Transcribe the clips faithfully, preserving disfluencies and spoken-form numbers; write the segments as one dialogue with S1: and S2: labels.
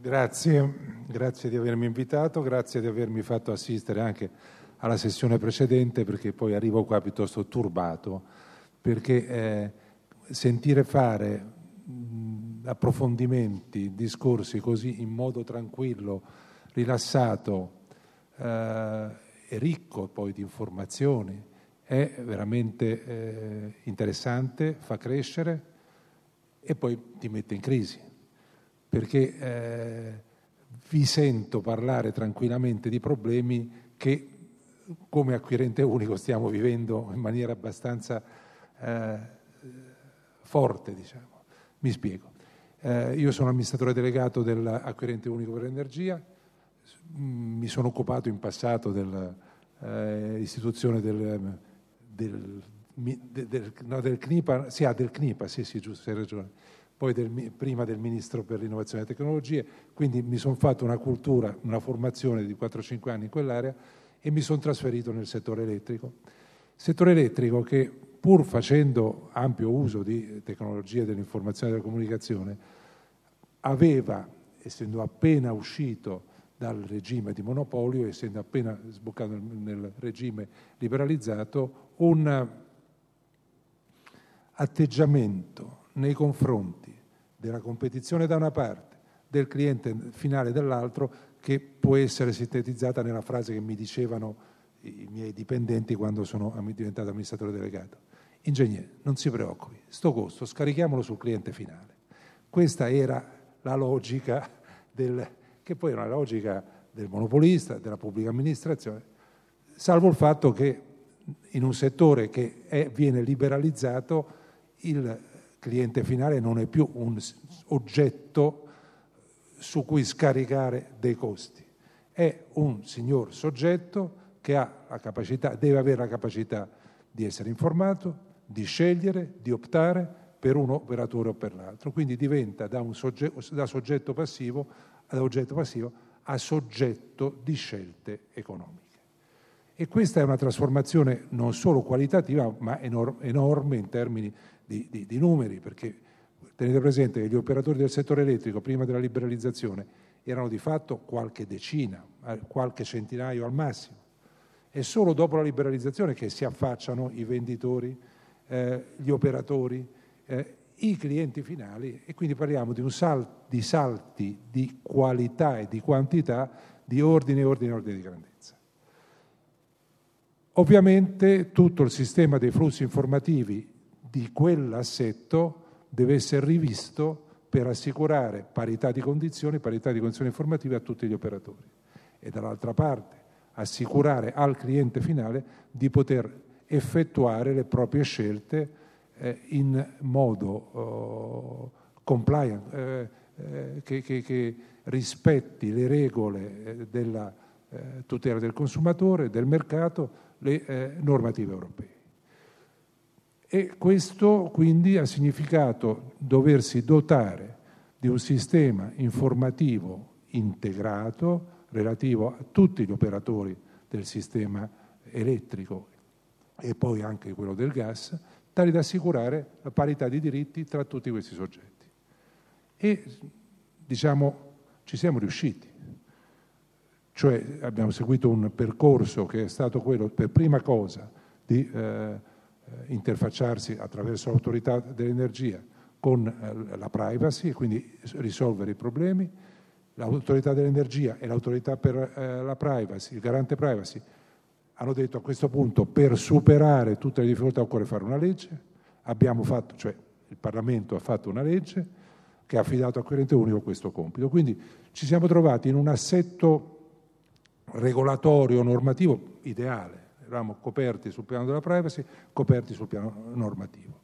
S1: Grazie, grazie di avermi invitato, grazie di avermi fatto assistere anche alla sessione precedente, perché poi arrivo qua piuttosto turbato, perché eh, sentire fare mh, approfondimenti, discorsi così in modo tranquillo, rilassato eh, e ricco poi di informazioni è veramente eh, interessante, fa crescere e poi ti mette in crisi, perché eh, vi sento parlare tranquillamente di problemi che come acquirente unico stiamo vivendo in maniera abbastanza eh, forte, diciamo. Mi spiego. Eh, io sono amministratore delegato dell'acquirente unico per l'energia, mi sono occupato in passato dell'istituzione del, del, del, del, no, del C N I P A, sì, ah, del C N I P A, sì, sì, giusto, hai ragione. Poi del, prima del Ministro per l'Innovazione e le Tecnologie, quindi mi sono fatto una cultura, una formazione di quattro cinque anni in quell'area e mi sono trasferito nel settore elettrico. Settore elettrico che, pur facendo ampio uso di tecnologie dell'informazione e della comunicazione, aveva, essendo appena uscito dal regime di monopolio, essendo appena sboccato nel, nel regime liberalizzato, un atteggiamento nei confronti della competizione da una parte, del cliente finale dall'altro, che può essere sintetizzata nella frase che mi dicevano i miei dipendenti quando sono diventato amministratore delegato: ingegnere, non si preoccupi, sto costo scarichiamolo sul cliente finale. Questa era la logica del, che poi è una logica del monopolista, della pubblica amministrazione, salvo il fatto che in un settore che è, viene liberalizzato, il cliente finale non è più un oggetto su cui scaricare dei costi, è un signor soggetto che ha la capacità, deve avere la capacità di essere informato, di scegliere, di optare per un operatore o per l'altro. Quindi diventa da, un soggetto, da soggetto passivo ad oggetto passivo a soggetto di scelte economiche. E questa è una trasformazione non solo qualitativa, ma enor- enorme in termini di, di, di numeri, perché tenete presente che gli operatori del settore elettrico prima della liberalizzazione erano di fatto qualche decina, qualche centinaio al massimo. È solo dopo la liberalizzazione che si affacciano i venditori, eh, gli operatori, eh, i clienti finali, e quindi parliamo di, un sal- di salti di qualità e di quantità di ordine, ordine, ordine di grandezza. Ovviamente tutto il sistema dei flussi informativi di quell'assetto deve essere rivisto per assicurare parità di condizioni, parità di condizioni informative a tutti gli operatori, e dall'altra parte assicurare al cliente finale di poter effettuare le proprie scelte eh, in modo eh, compliant, eh, eh, che, che, che rispetti le regole eh, della eh, tutela del consumatore, del mercato, le eh, normative europee. E questo quindi ha significato doversi dotare di un sistema informativo integrato relativo a tutti gli operatori del sistema elettrico e poi anche quello del gas, tali da assicurare la parità di diritti tra tutti questi soggetti. E diciamo ci siamo riusciti. Cioè abbiamo seguito un percorso che è stato quello, per prima cosa, di eh, interfacciarsi attraverso l'autorità dell'energia con eh, la privacy e quindi risolvere i problemi. L'autorità dell'energia e l'autorità per eh, la privacy, il garante privacy, hanno detto a questo punto per superare tutte le difficoltà occorre fare una legge. Abbiamo fatto, cioè il Parlamento ha fatto una legge che ha affidato all'acquirente unico questo compito. Quindi ci siamo trovati in un assetto regolatorio, normativo ideale. Eravamo coperti sul piano della privacy, coperti sul piano normativo.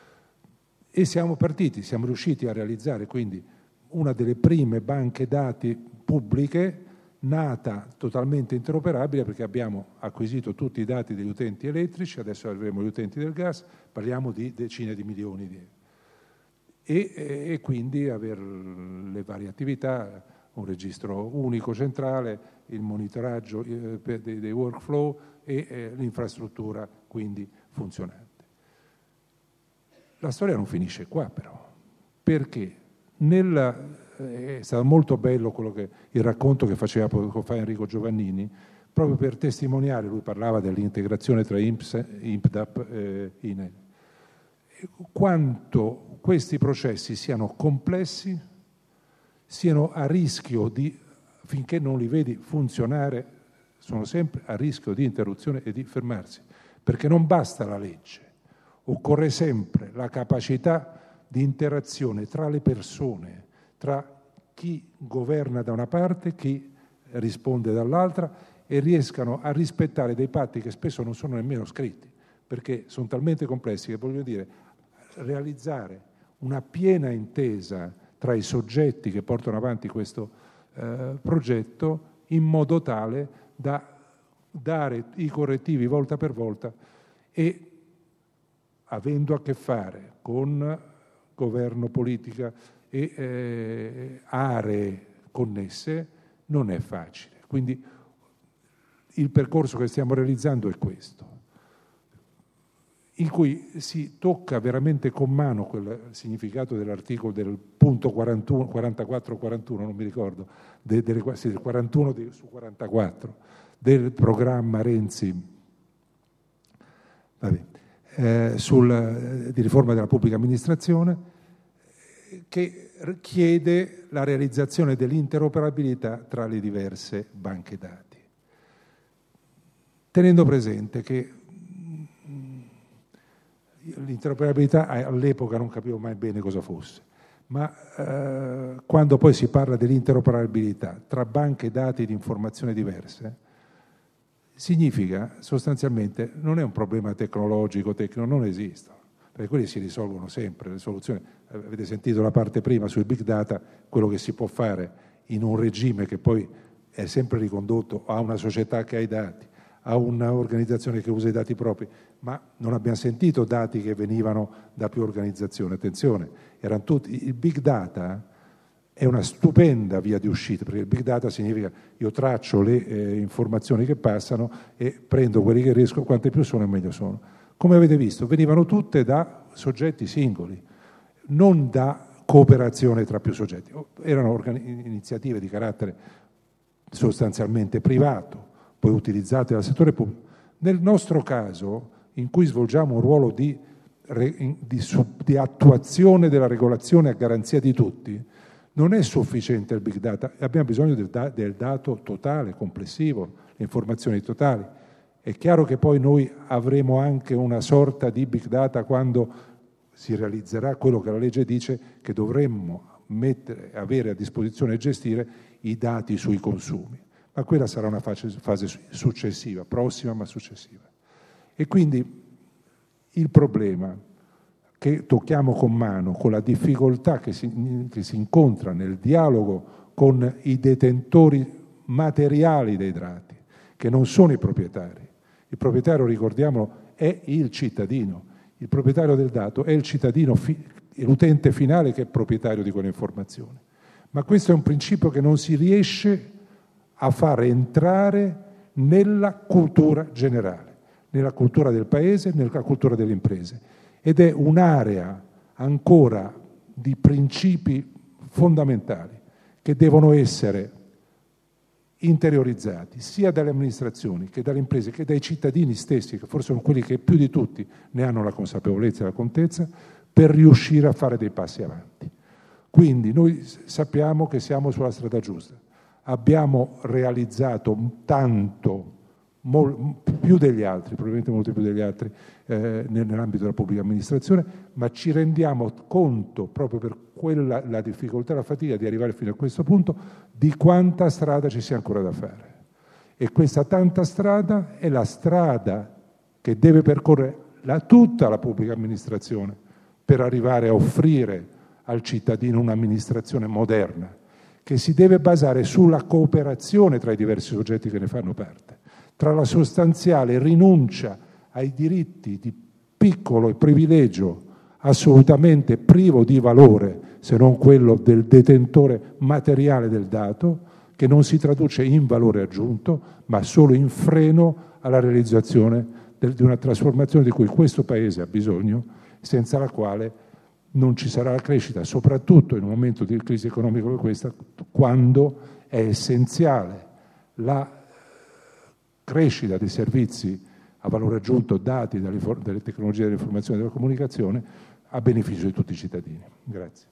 S1: E siamo partiti, siamo riusciti a realizzare quindi una delle prime banche dati pubbliche, nata totalmente interoperabile, perché abbiamo acquisito tutti i dati degli utenti elettrici, adesso avremo gli utenti del gas, parliamo di decine di milioni di euro. E, e quindi avere le varie attività, un registro unico centrale, il monitoraggio eh, dei, dei workflow e eh, l'infrastruttura quindi funzionante. La storia non finisce qua però, perché nella è stato molto bello quello che, il racconto che faceva poco fa Enrico Giovannini, proprio per testimoniare, lui parlava dell'integrazione tra I N P S, I N P D A P e I N E L, quanto questi processi siano complessi, siano a rischio di, finché non li vedi funzionare, sono sempre a rischio di interruzione e di fermarsi, perché non basta la legge, occorre sempre la capacità di interazione tra le persone, tra chi governa da una parte, chi risponde dall'altra, e riescano a rispettare dei patti che spesso non sono nemmeno scritti, perché sono talmente complessi che, voglio dire, realizzare una piena intesa tra i soggetti che portano avanti questo eh, progetto in modo tale da dare i correttivi volta per volta e, avendo a che fare con governo, politica e eh, aree connesse, non è facile. Quindi il percorso che stiamo realizzando è questo, in cui si tocca veramente con mano quel significato dell'articolo del punto quarantuno, quarantaquattro quarantuno, non mi ricordo, de, delle, sì, del quarantuno de, su quarantaquattro del programma Renzi vabbè, eh, sul, di riforma della pubblica amministrazione, che chiede la realizzazione dell'interoperabilità tra le diverse banche dati, tenendo presente che l'interoperabilità all'epoca non capivo mai bene cosa fosse, ma eh, quando poi si parla dell'interoperabilità tra banche dati di informazione diverse, significa sostanzialmente, non è un problema tecnologico, tecnico, non esistono, perché quelli si risolvono sempre, le soluzioni, avete sentito la parte prima sul big data, quello che si può fare in un regime che poi è sempre ricondotto a una società che ha i dati, a un'organizzazione che usa i dati propri, ma non abbiamo sentito dati che venivano da più organizzazioni. Attenzione, erano tutti, il big data è una stupenda via di uscita, perché il big data significa io traccio le eh, informazioni che passano e prendo quelli che riesco, quante più sono e meglio sono. Come avete visto, venivano tutte da soggetti singoli, non da cooperazione tra più soggetti. Erano organi- iniziative di carattere sostanzialmente privato, poi utilizzate dal settore pubblico. Nel nostro caso, in cui svolgiamo un ruolo di, di, di attuazione della regolazione a garanzia di tutti, non è sufficiente il big data, abbiamo bisogno del, da, del dato totale, complessivo, le informazioni totali. È chiaro che poi noi avremo anche una sorta di big data quando si realizzerà quello che la legge dice, che dovremmo mettere, avere a disposizione e gestire i dati sui consumi. Ma quella sarà una fase, fase successiva, prossima ma successiva. E quindi il problema che tocchiamo con mano, con la difficoltà che si, che si incontra nel dialogo con i detentori materiali dei dati, che non sono i proprietari. Il proprietario, ricordiamolo, è il cittadino. Il proprietario del dato è il cittadino, l'utente finale che è proprietario di quelle informazioni. Ma questo è un principio che non si riesce a far entrare nella cultura generale, nella cultura del paese, nella cultura delle imprese. Ed è un'area ancora di principi fondamentali che devono essere interiorizzati sia dalle amministrazioni che dalle imprese che dai cittadini stessi, che forse sono quelli che più di tutti ne hanno la consapevolezza e la contezza, per riuscire a fare dei passi avanti. Quindi noi sappiamo che siamo sulla strada giusta. Abbiamo realizzato tanto, mol, più degli altri, probabilmente molto più degli altri, eh, nell'ambito della pubblica amministrazione, ma ci rendiamo conto, proprio per quella, la difficoltà e la fatica di arrivare fino a questo punto, di quanta strada ci sia ancora da fare. E questa tanta strada è la strada che deve percorrere la, tutta la pubblica amministrazione per arrivare a offrire al cittadino un'amministrazione moderna, che si deve basare sulla cooperazione tra i diversi soggetti che ne fanno parte, tra la sostanziale rinuncia ai diritti di piccolo e privilegio assolutamente privo di valore, se non quello del detentore materiale del dato, che non si traduce in valore aggiunto, ma solo in freno alla realizzazione del, di una trasformazione di cui questo Paese ha bisogno, senza la quale non ci sarà la crescita, soprattutto in un momento di crisi economica come questa, quando è essenziale la crescita dei servizi a valore aggiunto dati dalle, dalle tecnologie dell'informazione e della comunicazione a beneficio di tutti i cittadini. Grazie.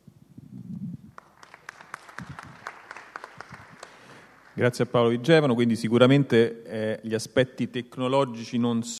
S2: Grazie a Paolo Vigevano. Quindi sicuramente eh, gli aspetti tecnologici non